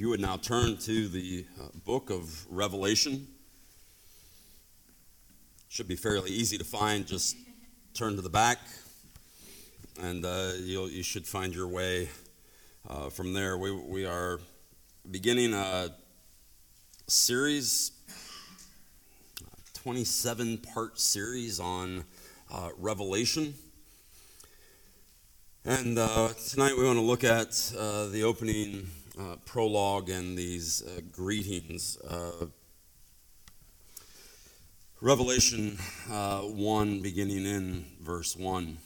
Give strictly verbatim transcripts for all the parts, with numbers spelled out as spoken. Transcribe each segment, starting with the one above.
you would now turn to the uh, book of Revelation. Should be fairly easy to find. Just turn to the back, and uh, you'll, you should find your way uh, from there. We, we are beginning a series, a twenty-seven part series on uh, Revelation. And uh, tonight we want to look at uh, the opening uh, prologue and these uh, greetings. Uh, Revelation uh, one, beginning in verse one.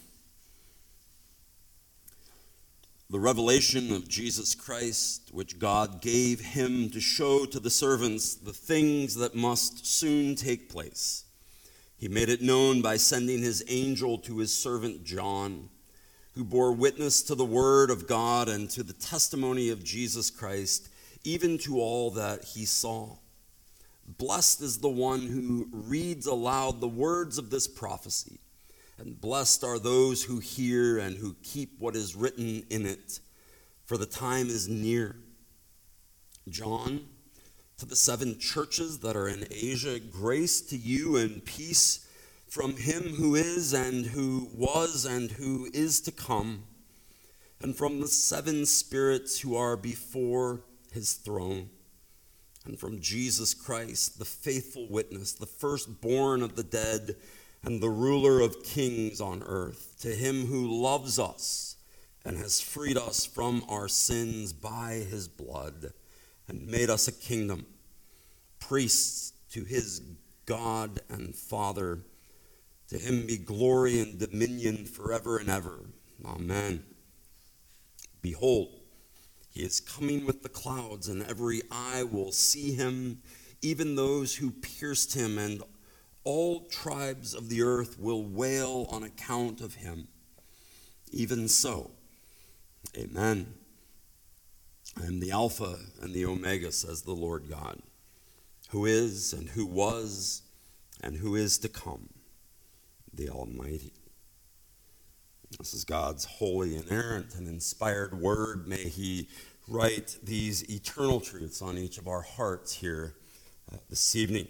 The revelation of Jesus Christ, which God gave him to show to the servants the things that must soon take place. He made it known by sending his angel to his servant John, who bore witness to the word of God and to the testimony of Jesus Christ, even to all that he saw. Blessed is the one who reads aloud the words of this prophecy, and blessed are those who hear and who keep what is written in it, for the time is near. John, to the seven churches that are in Asia, grace to you and peace from him who is and who was and who is to come, and from the seven spirits who are before his throne, and from Jesus Christ, the faithful witness, the firstborn of the dead, and the ruler of kings on earth, to him who loves us and has freed us from our sins by his blood, and made us a kingdom, priests to his God and Father. To him be glory and dominion forever and ever. Amen. Behold, he is coming with the clouds, and every eye will see him, even those who pierced him, and all tribes of the earth will wail on account of him. Even so, amen. I am the Alpha and the Omega, says the Lord God, who is and who was and who is to come, the Almighty. This is God's holy, inerrant, and inspired word. May he write these eternal truths on each of our hearts here uh, this evening.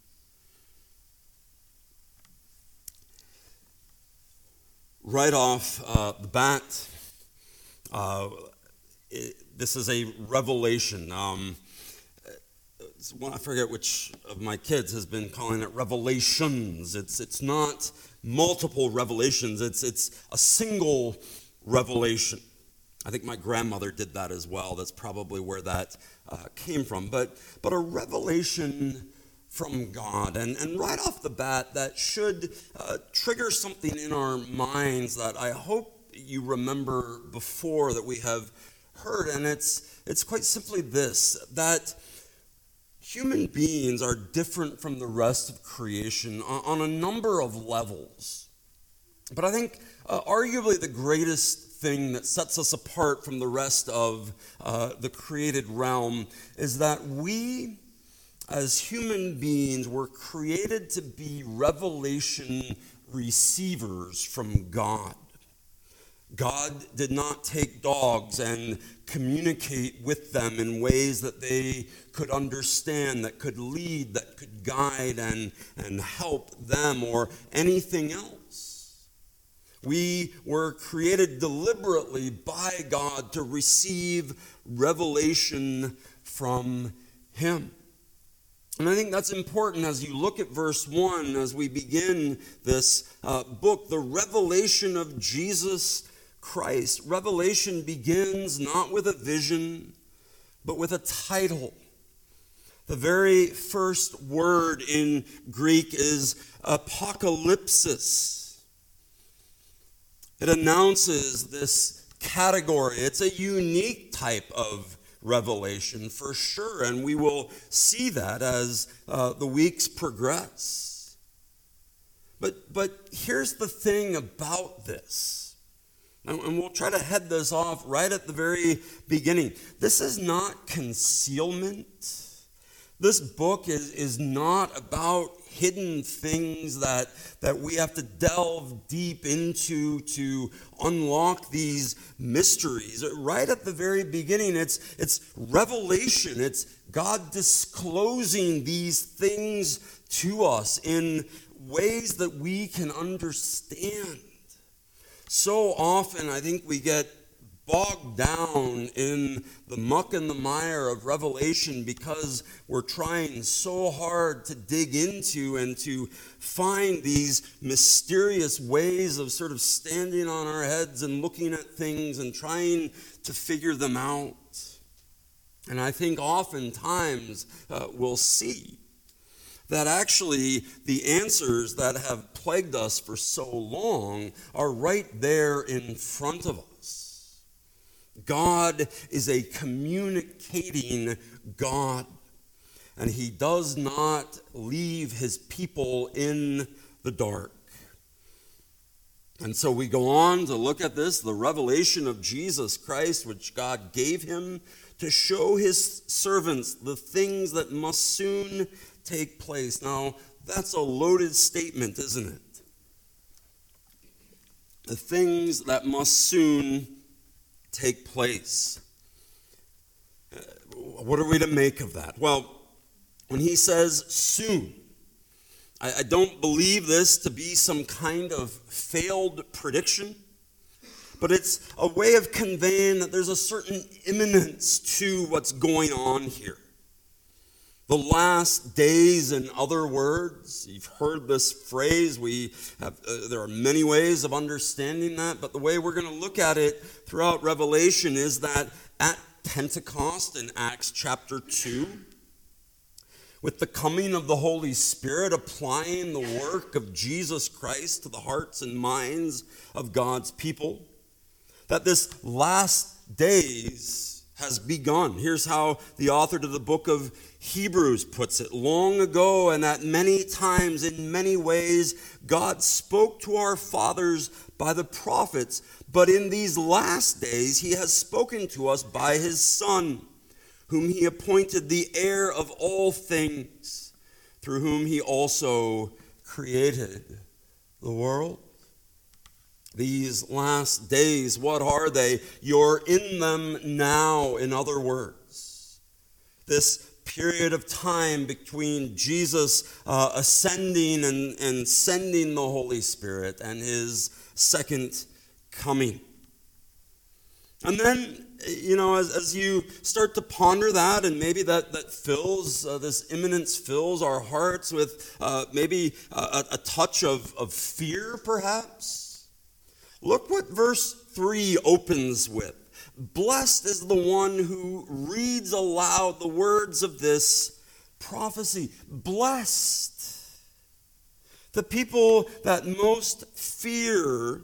Right off uh, the bat, uh, it, this is a revelation. Um, I forget which of my kids has been calling it revelations. It's it's not multiple revelations. It's it's a single revelation. I think my grandmother did that as well. That's probably where that uh, came from. But but a revelation from God. And, and right off the bat, that should uh, trigger something in our minds that I hope you remember before that we have heard. And it's it's quite simply this, that human beings are different from the rest of creation on, on a number of levels. But I think uh, arguably the greatest thing that sets us apart from the rest of uh, the created realm is that we, as human beings, were created to be revelation receivers from God. God did not take dogs and communicate with them in ways that they could understand, that could lead, that could guide and, and help them or anything else. We were created deliberately by God to receive revelation from him. And I think that's important as you look at verse one, as we begin this uh, book, the revelation of Jesus Christ. Revelation begins not with a vision, but with a title. The very first word in Greek is apocalypsis. It announces this category. It's a unique type of revelation for sure, and we will see that as uh, the weeks progress. But, but here's the thing about this. And we'll try to head this off right at the very beginning. This is not concealment. This book is, is not about hidden things that, that we have to delve deep into to unlock these mysteries. Right at the very beginning, it's, it's revelation. It's God disclosing these things to us in ways that we can understand. So often, I think we get bogged down in the muck and the mire of Revelation because we're trying so hard to dig into and to find these mysterious ways of sort of standing on our heads and looking at things and trying to figure them out. And I think oftentimes uh, we'll see that actually the answers that have plagued us for so long are right there in front of us. God is a communicating God, and he does not leave his people in the dark. And so we go on to look at this, the revelation of Jesus Christ, which God gave him to show his servants the things that must soon take place. Now, that's a loaded statement, isn't it? The things that must soon take place. Uh, what are we to make of that? Well, when he says soon, I, I don't believe this to be some kind of failed prediction, but it's a way of conveying that there's a certain imminence to what's going on here. The last days, in other words, you've heard this phrase. We have, uh, there are many ways of understanding that, but the way we're going to look at it throughout Revelation is that at Pentecost in Acts chapter two, with the coming of the Holy Spirit applying the work of Jesus Christ to the hearts and minds of God's people, that this last days has begun. Here's how the author to the book of Hebrews puts it. Long ago, and at many times, in many ways, God spoke to our fathers by the prophets, but in these last days he has spoken to us by his Son, whom he appointed the heir of all things, through whom he also created the world. These last days, what are they? You're in them now, in other words. This period of time between Jesus uh, ascending and, and sending the Holy Spirit and his second coming. And then, you know, as, as you start to ponder that, and maybe that, that fills, uh, this imminence fills our hearts with uh, maybe a, a touch of, of fear, perhaps. Look what verse three opens with. Blessed is the one who reads aloud the words of this prophecy. Blessed. The people that most fear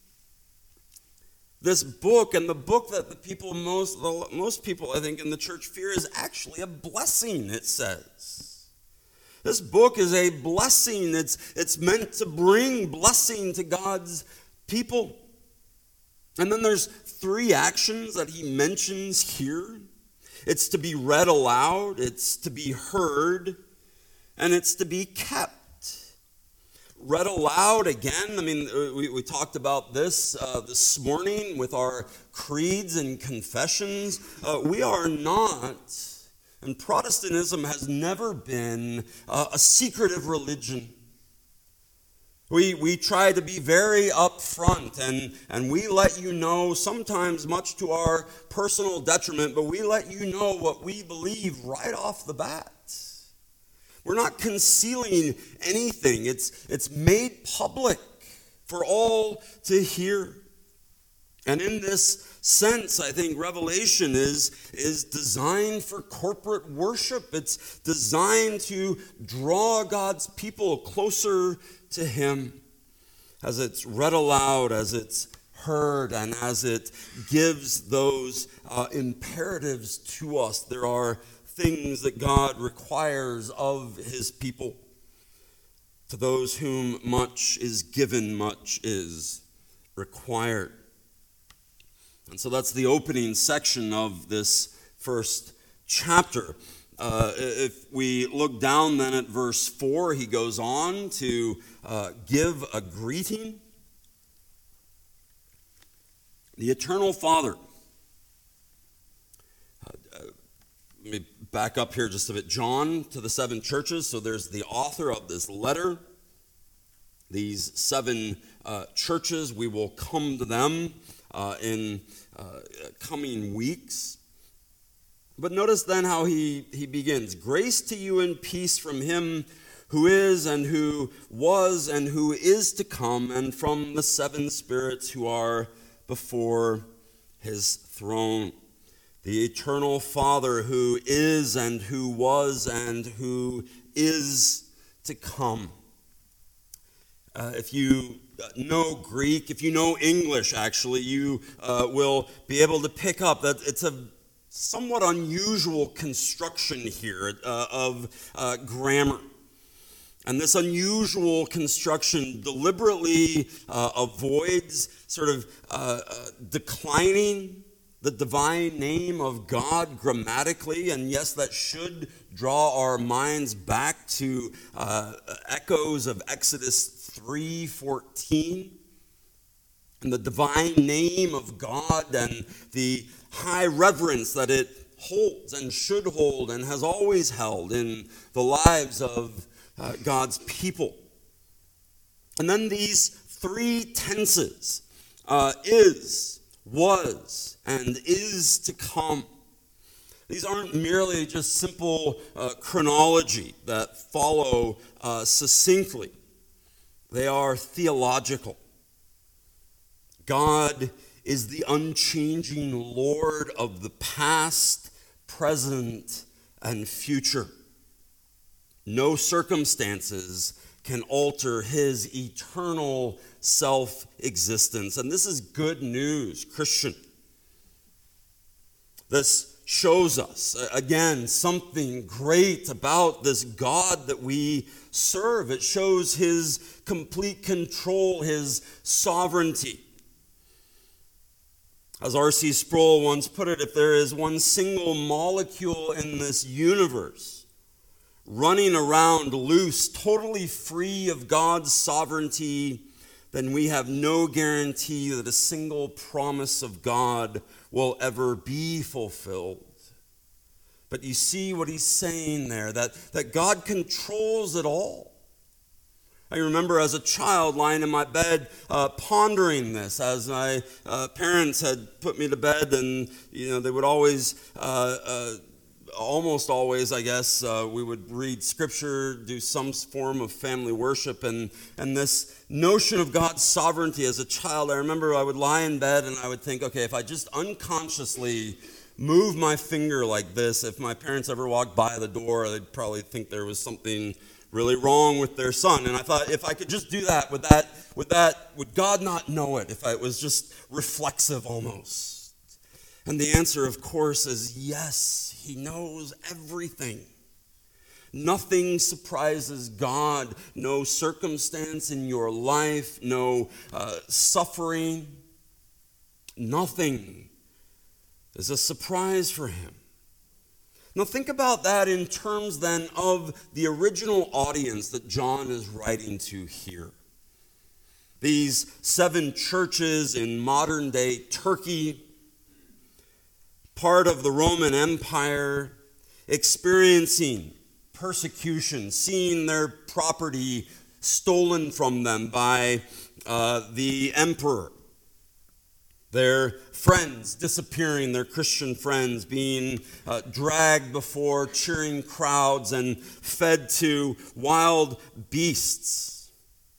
this book, and the book that the people most, most people I think in the church fear, is actually a blessing, it says. This book is a blessing. It's, it's meant to bring blessing to God's people. And then there's three actions that he mentions here. It's to be read aloud, it's to be heard, and it's to be kept. Read aloud again. I mean, we, we talked about this uh, this morning with our creeds and confessions. Uh, we are not, and Protestantism has never been uh, a secretive religion. We we try to be very upfront, and, and we let you know, sometimes much to our personal detriment, but we let you know what we believe right off the bat. We're not concealing anything. It's, it's made public for all to hear. And in this sense, I think Revelation is, is designed for corporate worship. It's designed to draw God's people closer to him as it's read aloud, as it's heard, and as it gives those uh, imperatives to us. There are things that God requires of his people. To those whom much is given, much is required. And so that's the opening section of this first chapter. Uh, if we look down then at verse four, he goes on to uh, give a greeting. The eternal Father. Uh, uh, let me back up here just a bit. John to the seven churches. So there's the author of this letter. These seven uh, churches, we will come to them uh, in uh, coming weeks. But notice then how he, he begins. Grace to you and peace from him who is and who was and who is to come, and from the seven spirits who are before his throne. The eternal Father who is and who was and who is to come. Uh, if you know Greek, if you know English actually, you uh, will be able to pick up that it's a somewhat unusual construction here uh, of uh, grammar. And this unusual construction deliberately uh, avoids sort of uh, uh, declining the divine name of God grammatically. And yes, that should draw our minds back to uh, echoes of Exodus three fourteen. And the divine name of God and the high reverence that it holds and should hold and has always held in the lives of uh, God's people. And then these three tenses, uh, is, was, and is to come. These aren't merely just simple uh, chronology that follow uh, succinctly. They are theological. God is the unchanging Lord of the past, present, and future. No circumstances can alter his eternal self-existence. And this is good news, Christian. This shows us, again, something great about this God that we serve. It shows his complete control, his sovereignty. As R C Sproul once put it, if there is one single molecule in this universe running around loose, totally free of God's sovereignty, then we have no guarantee that a single promise of God will ever be fulfilled. But you see what he's saying there, that, that God controls it all. I remember as a child lying in my bed uh, pondering this as my uh, parents had put me to bed, and you know they would always, uh, uh, almost always, I guess, uh, we would read scripture, do some form of family worship, and and this notion of God's sovereignty as a child. I remember I would lie in bed and I would think, okay, if I just unconsciously move my finger like this, if my parents ever walked by the door, they'd probably think there was something really wrong with their son. And I thought, if I could just do that, would that, would that, would God not know it? If I, it was just reflexive almost. And the answer, of course, is yes, he knows everything. Nothing surprises God. No circumstance in your life, no uh, suffering, nothing is a surprise for him. Now think about that in terms then of the original audience that John is writing to here. These seven churches in modern day Turkey, part of the Roman Empire, experiencing persecution, seeing their property stolen from them by uh, the emperor. Their friends disappearing, their Christian friends being uh, dragged before cheering crowds and fed to wild beasts.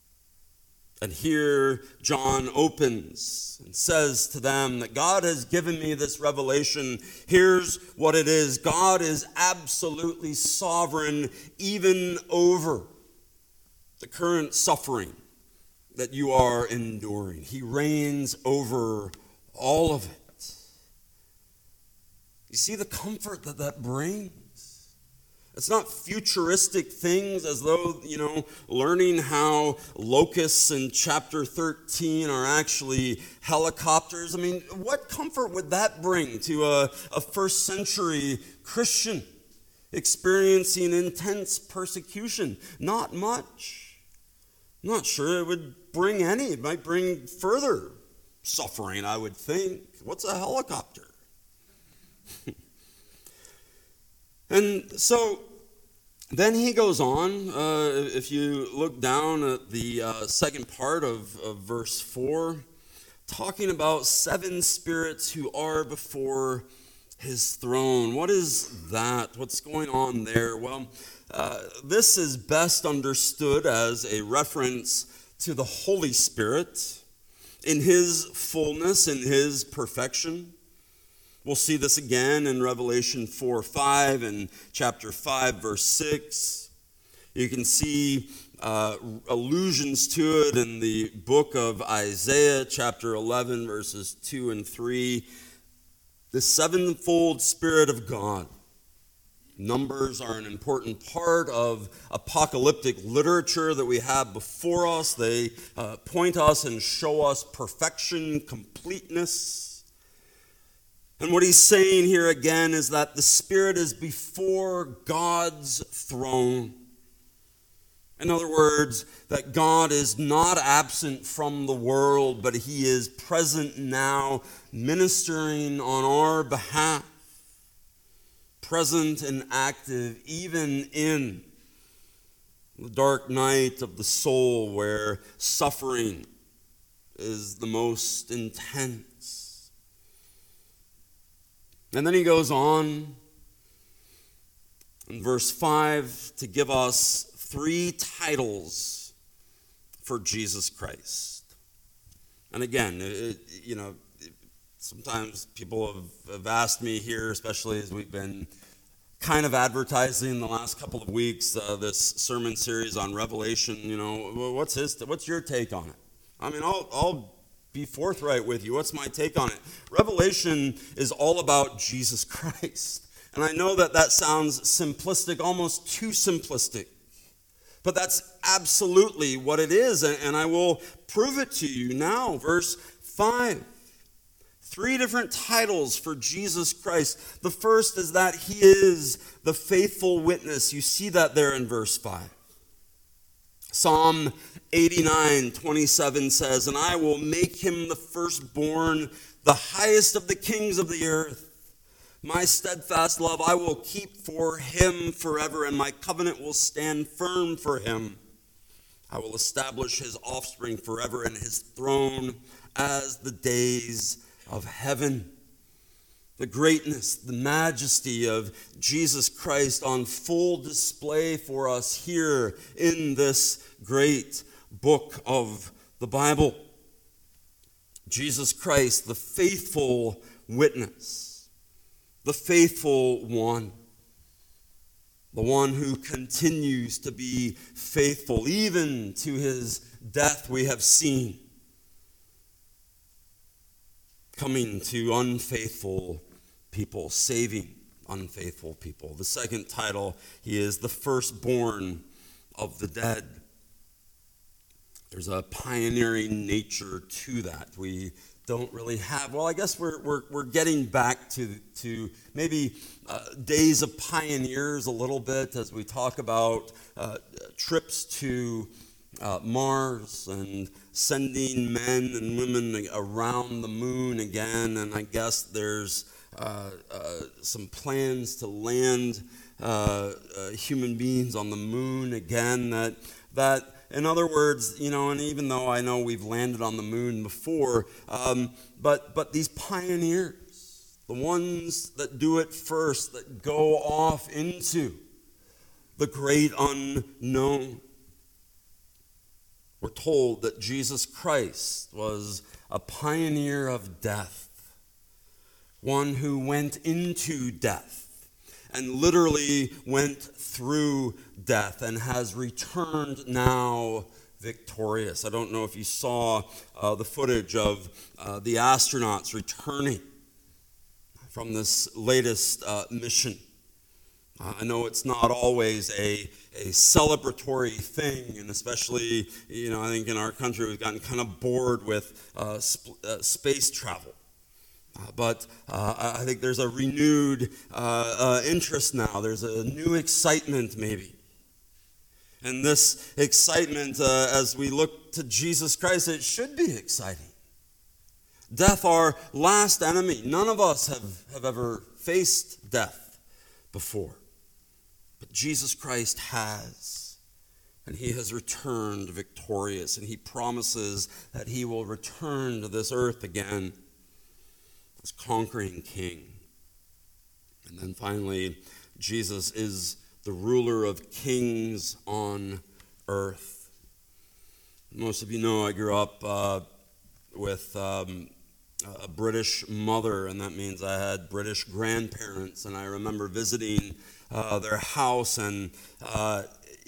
And here John opens and says to them that God has given me this revelation. Here's what it is. God is absolutely sovereign even over the current suffering that you are enduring. He reigns over all of it. You see the comfort that that brings? It's not futuristic things as though, you know, learning how locusts in chapter thirteen are actually helicopters. I mean, what comfort would that bring to a, a first century Christian? experiencing intense persecution. Not much. I'm not sure it would bring any. It might bring further suffering, I would think. What's a helicopter? And so then he goes on. Uh, if you look down at the uh, second part of, of verse four, talking about seven spirits who are before his throne. What is that? What's going on there? Well, uh, this is best understood as a reference to the Holy Spirit in his fullness, in his perfection. We'll see this again in Revelation four five and chapter five, verse six. You can see uh, allusions to it in the book of Isaiah, chapter eleven, verses two and three. The sevenfold Spirit of God. Numbers are an important part of apocalyptic literature that we have before us. They uh, point us and show us perfection, completeness. And what he's saying here again is that the Spirit is before God's throne. In other words, that God is not absent from the world, but he is present now, ministering on our behalf. Present and active, even in the dark night of the soul where suffering is the most intense. And then he goes on in verse five to give us three titles for Jesus Christ. And again, it, you know, sometimes people have, have asked me here, especially as we've been kind of advertising the last couple of weeks, uh, this sermon series on Revelation, you know, what's his, what's your take on it? I mean, I'll, I'll be forthright with you. What's my take on it? Revelation is all about Jesus Christ. And I know that that sounds simplistic, almost too simplistic. But that's absolutely what it is, and I will prove it to you now. Verse five. Three different titles for Jesus Christ. The first is that he is the faithful witness. You see that there in verse five. Psalm eighty-nine twenty-seven says, "And I will make him the firstborn, the highest of the kings of the earth. My steadfast love I will keep for him forever, and my covenant will stand firm for him. I will establish his offspring forever, and his throne as the days of heaven." The greatness, the majesty of Jesus Christ on full display for us here in this great book of the Bible. Jesus Christ, the faithful witness, the faithful one, the one who continues to be faithful even to his death, we have seen, coming to unfaithful people, saving unfaithful people. The second title, he is the firstborn of the dead. There's a pioneering nature to that. We don't really have, well, I guess we're we're we're getting back to to maybe uh, days of pioneers a little bit as we talk about uh, trips to uh, Mars and sending men and women around the moon again. And I guess there's uh, uh, some plans to land uh, uh, human beings on the moon again. That that. In other words, you know, and even though I know we've landed on the moon before, um, but but these pioneers, the ones that do it first, that go off into the great unknown, we're told that Jesus Christ was a pioneer of death, one who went into death and literally went through death and has returned now victorious. I don't know if you saw uh, the footage of uh, the astronauts returning from this latest uh, mission. Uh, I know it's not always a, a celebratory thing, and especially, you know, I think in our country we've gotten kind of bored with uh, sp- uh, space travel. Uh, but uh, I think there's a renewed uh, uh, interest now. There's a new excitement, maybe. And this excitement, uh, as we look to Jesus Christ, it should be exciting. Death, our last enemy. None of us have, have ever faced death before. But Jesus Christ has. And he has returned victorious. And he promises that he will return to this earth again as conquering king. And then finally, Jesus is the ruler of kings on earth. Most of you know I grew up uh, with um, a British mother, and that means I had British grandparents, and I remember visiting uh, their house, and uh,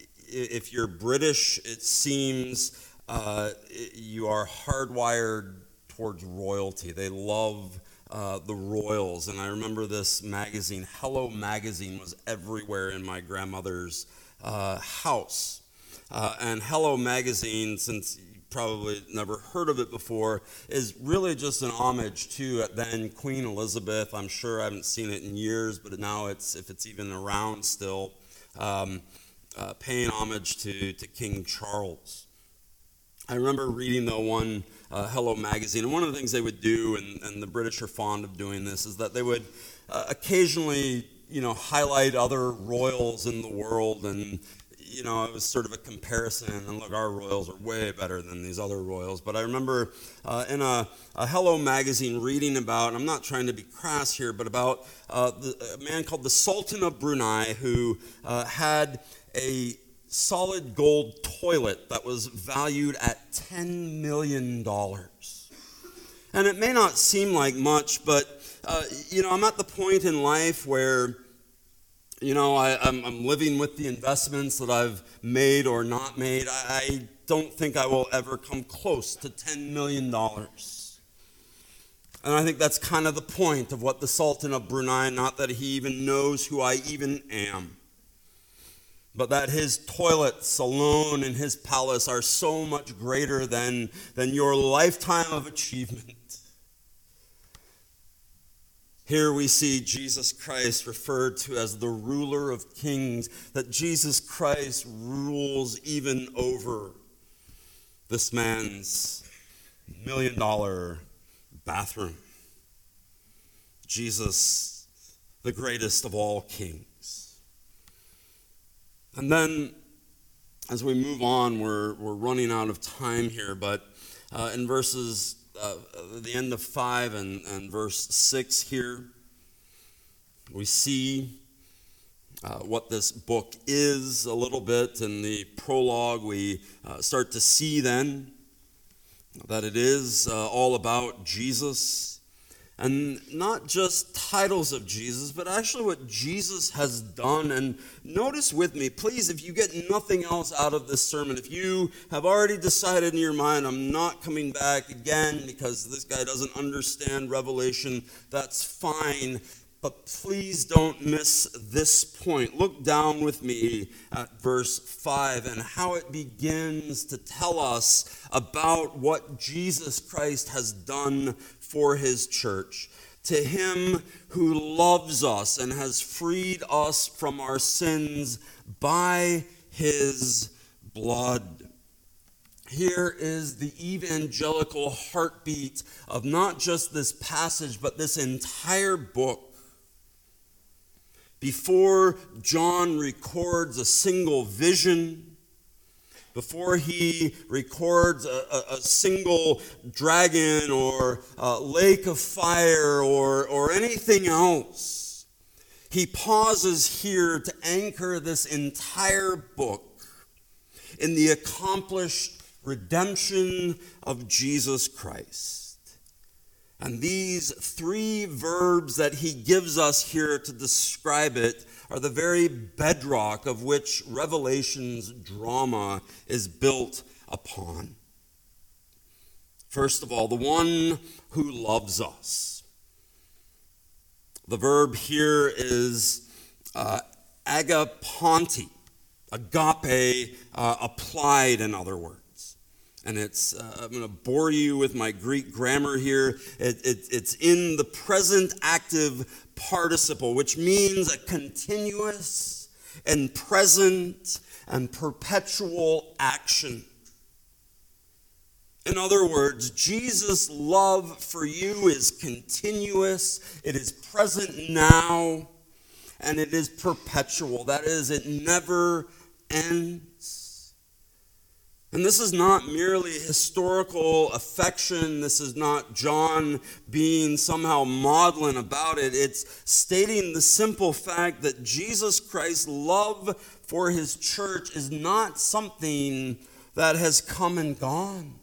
if you're British, it seems uh, you are hardwired towards royalty. They love Uh, the royals. And I remember this magazine, Hello Magazine, was everywhere in my grandmother's uh, house. Uh, and Hello Magazine, since you probably never heard of it before, is really just an homage to then Queen Elizabeth. I'm sure I haven't seen it in years, but now it's, if it's even around still, um, uh, paying homage to, to King Charles. I remember reading, though, one uh, Hello Magazine, and one of the things they would do, and, and the British are fond of doing this, is that they would uh, occasionally, you know, highlight other royals in the world, and, you know, it was sort of a comparison, and look, our royals are way better than these other royals. But I remember uh, in a, a Hello Magazine reading about, and I'm not trying to be crass here, but about uh, the, a man called the Sultan of Brunei, who uh, had a solid gold toilet that was valued at ten million dollars. And it may not seem like much, but, uh, you know, I'm at the point in life where, you know, I, I'm, I'm living with the investments that I've made or not made. I, I don't think I will ever come close to ten million dollars. And I think that's kind of the point of what the Sultan of Brunei, not that he even knows who I even am, but that his toilets alone in his palace are so much greater than, than your lifetime of achievement. Here we see Jesus Christ referred to as the ruler of kings, that Jesus Christ rules even over this man's million dollar bathroom. Jesus, the greatest of all kings. And then, as we move on, we're we're running out of time here, but uh, in verses, uh, the end of five and, and verse six here, we see uh, what this book is a little bit. In the prologue, we uh, start to see then that it is uh, all about Jesus. And not just titles of Jesus, but actually what Jesus has done. And notice with me, please, if you get nothing else out of this sermon, if you have already decided in your mind, I'm not coming back again because this guy doesn't understand Revelation, that's fine. But please don't miss this point. Look down with me at verse five and how it begins to tell us about what Jesus Christ has done for his church. To him who loves us and has freed us from our sins by his blood. Here is the evangelical heartbeat of not just this passage, but this entire book. Before John records a single vision, before he records a, a, a single dragon or a lake of fire or, or anything else, he pauses here to anchor this entire book in the accomplished redemption of Jesus Christ. And these three verbs that he gives us here to describe it are the very bedrock of which Revelation's drama is built upon. First of all, the one who loves us. The verb here is uh, agapanti, agape uh, applied, in other words. And it's, uh, I'm going to bore you with my Greek grammar here. It, it, it's in the present active participle, which means a continuous and present and perpetual action. In other words, Jesus' love for you is continuous, it is present now, and it is perpetual. That is, it never ends. And this is not merely historical affection. This is not John being somehow maudlin about it. It's stating the simple fact that Jesus Christ's love for his church is not something that has come and gone.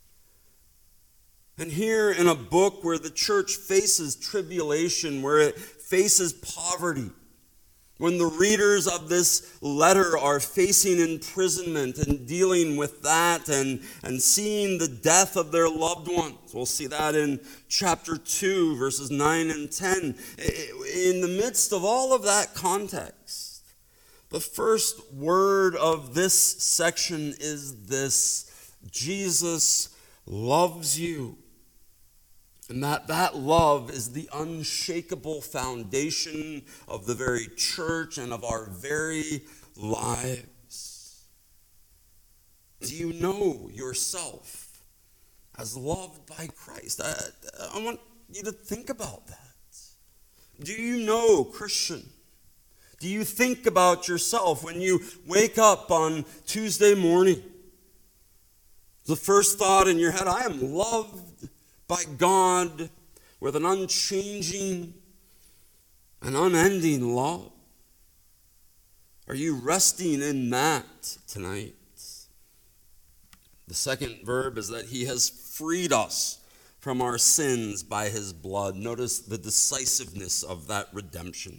And here in a book where the church faces tribulation, where it faces poverty, when the readers of this letter are facing imprisonment and dealing with that and, and seeing the death of their loved ones. We'll see that in chapter two, verses nine and ten. In the midst of all of that context, the first word of this section is this: Jesus loves you. And that that love is the unshakable foundation of the very church and of our very lives. Do you know yourself as loved by Christ? I, I want you to think about that. Do you know, Christian? Do you think about yourself when you wake up on Tuesday morning? The first thought in your head, I am loved by God with an unchanging and unending love. Are you resting in that tonight? The second verb is that he has freed us from our sins by his blood. Notice the decisiveness of that redemption.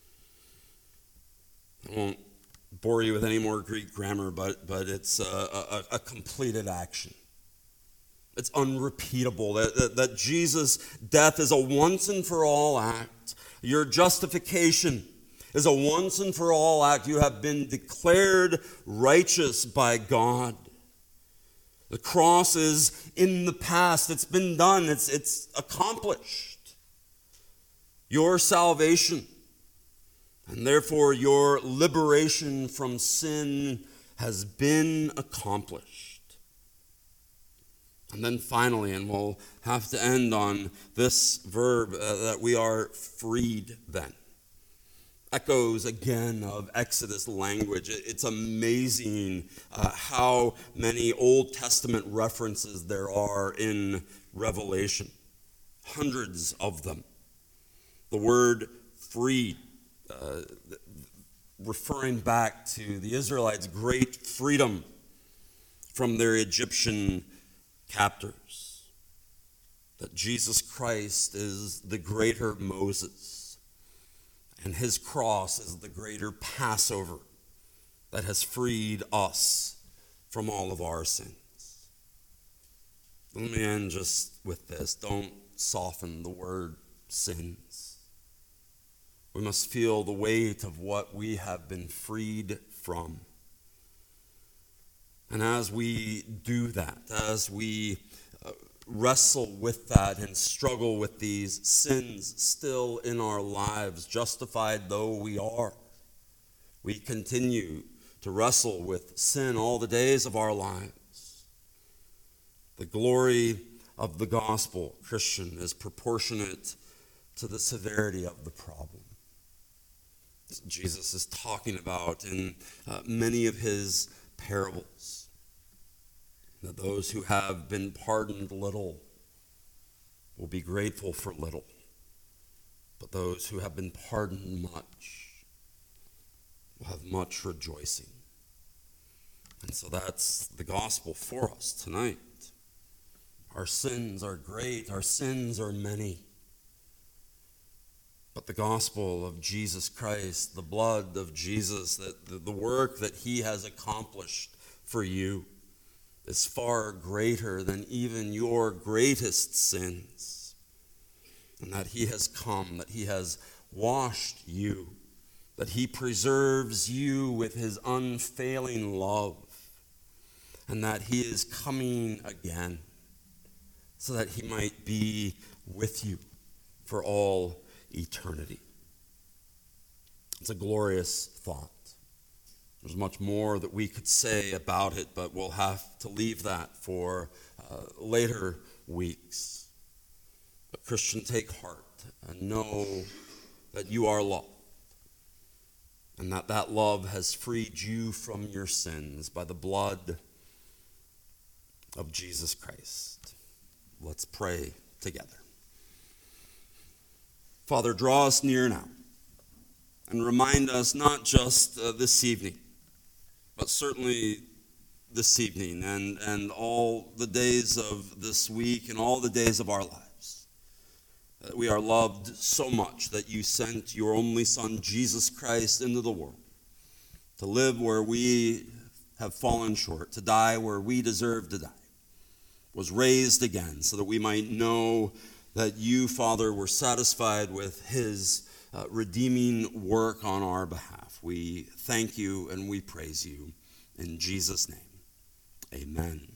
I won't bore you with any more Greek grammar, but, but it's a, a, a completed action. It's unrepeatable. That, that, that Jesus' death is a once and for all act. Your justification is a once and for all act. You have been declared righteous by God. The cross is in the past. It's been done. It's, it's accomplished. Your salvation, and therefore your liberation from sin, has been accomplished. And then finally, and we'll have to end on this verb, uh, that we are freed then. Echoes again of Exodus language. It's amazing uh, how many Old Testament references there are in Revelation. Hundreds of them. The word freed, uh, referring back to the Israelites' great freedom from their Egyptian captors. That Jesus Christ is the greater Moses, and his cross is the greater Passover that has freed us from all of our sins. Let me end just with this. Don't soften the word sins. We must feel the weight of what we have been freed from. And as we do that, as we uh, wrestle with that and struggle with these sins still in our lives, justified though we are, we continue to wrestle with sin all the days of our lives. The glory of the gospel, Christian, is proportionate to the severity of the problem. Jesus is talking about in uh, many of his parables, that those who have been pardoned little will be grateful for little, but those who have been pardoned much will have much rejoicing. And so that's the gospel for us tonight. Our sins are great, our sins are many. But the gospel of Jesus Christ, the blood of Jesus, that the, the work that he has accomplished for you is far greater than even your greatest sins. And that he has come, that he has washed you, that he preserves you with his unfailing love, and that he is coming again so that he might be with you for all eternity. It's a glorious thought. There's much more that we could say about it, but we'll have to leave that for uh, later weeks. But Christian, take heart and know that you are loved, and that that love has freed you from your sins by the blood of Jesus Christ. Let's pray together. Father, draw us near now and remind us not just uh, this evening, but certainly this evening and, and all the days of this week and all the days of our lives, that we are loved so much that you sent your only Son, Jesus Christ, into the world to live where we have fallen short, to die where we deserve to die, was raised again so that we might know that you, Father, were satisfied with his uh, redeeming work on our behalf. We thank you and we praise you. In Jesus' name, amen.